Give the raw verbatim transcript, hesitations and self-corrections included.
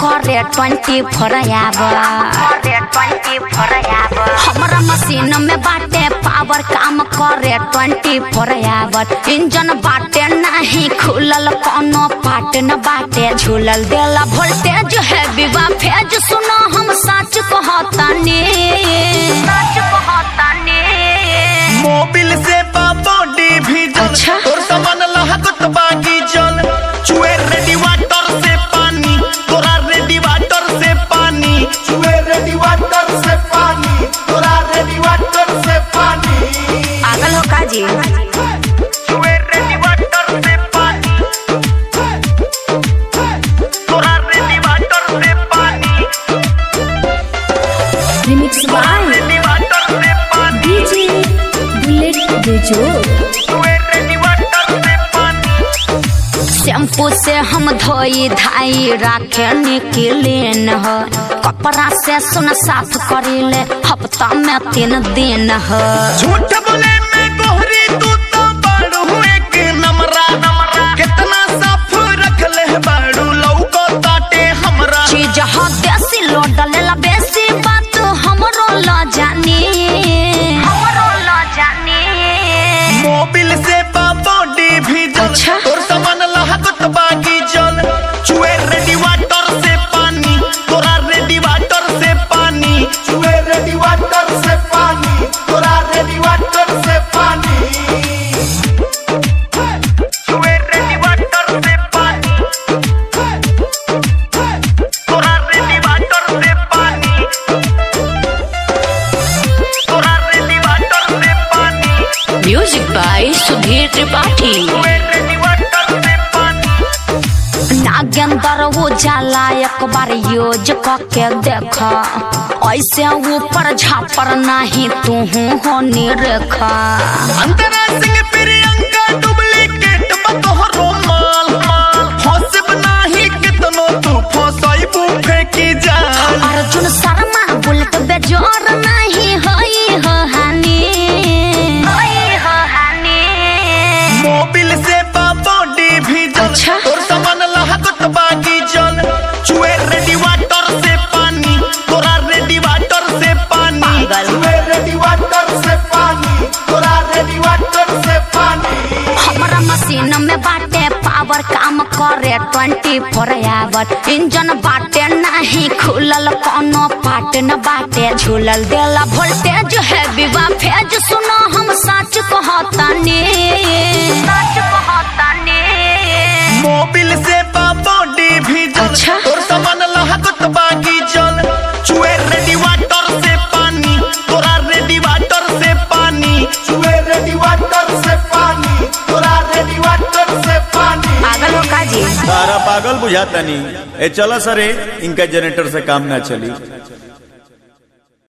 करे twenty four hour हमारा machine में बाटे पावर काम करे ट्वेंटी फोर आवर इंजन बाटे नहीं खुलल कोनो पार्ट न बाटे झूलल देला वोल्टेज है विवा फेज सुनो हम सच कहतानी सच कहतानी मोबिल से बॉडी भी जल अच्छा? तोर सामान लहकत बागी जल चुए रेडी वाटर से पानी तोरा रेडी वाटर से पानी चुए रेडी वाटर से पानी तोरा रेडी वाटर से पानी पागल हो का जी चुए रेडी वाटर से पानी तोरा रेडी वाटर से पानी रिमिक्स बाय रेडी वाटर से पानी डीजे बुलेट बेजोड़ शैम्पू से हम धोई धाई राखे निकलेन हो कपड़ा से सुन साफ करीले हफ्ता में तीन दिन हो झूठ बोले मैं गोहरी तू तो बाड़ू एक नमरा नमरा कितना साफ रख ले बाड़ू लौको ताटे हमरा चीज हो देसी लो डलेला बेसी बात हमरो ल जानी हमरो ल जानी मोबिल से बॉडी भी जल अच्छा? तोर सामान लहकत बागी जल चुए रेडी वाटर से पानी तोरा रेडी वाटर से पानी चुए रेडी वाटर से पानी तोरा रेडी वाटर से पानी चुए रेडी वाटर से पानी तोरा रेडी वाटर से पानी तोरा रेडी वाटर से पानी म्यूजिक बाय सुधीर त्रिपाठी नागेंद्र वो जाला एक बार यूज करके देखा ऐसे ऊपर झापर नहीं तू हो निरखा अंतरा सिंह प्रियंका डुप्लीकेट बतोहरो माल फंसब नाही कितनो तू फंसाइबू फेंकी जाल अर्जुन शर्मा बुलेट बेजोर नहीं होई हो हानि होई हो हानि मोबिल से बॉडी भी जल अच्छा? तोर सामान लहकत बागी जल चुए रेडी वाटर से पानी तोरा रेडी वाटर से पानी पागल। चुए रेडी वाटर से पानी तोरा रेडी वाटर से पानी हमारा मशीन में बाटे पावर काम करे ट्वेंटी फोर आवर इंजन बाटे नहीं खुलल कोनो पार्ट न बाटे झूलल देला वोल्टेज है विवा फेज सुनो हम सच कहतानी सच कहतानी मोबिल से बॉडी भी जल अच्छा? तोर सामान लहकत बागी जल चुए रेडी वाटर से पानी तोरा रेडी वाटर से पानी चुए रेडी वाटर से पानी तोरा रेडी वाटर से पानी पागल हो का जी सारा पागल बुझाता नहीं ए चलो सरे इनका जनरेटर से काम ना चली।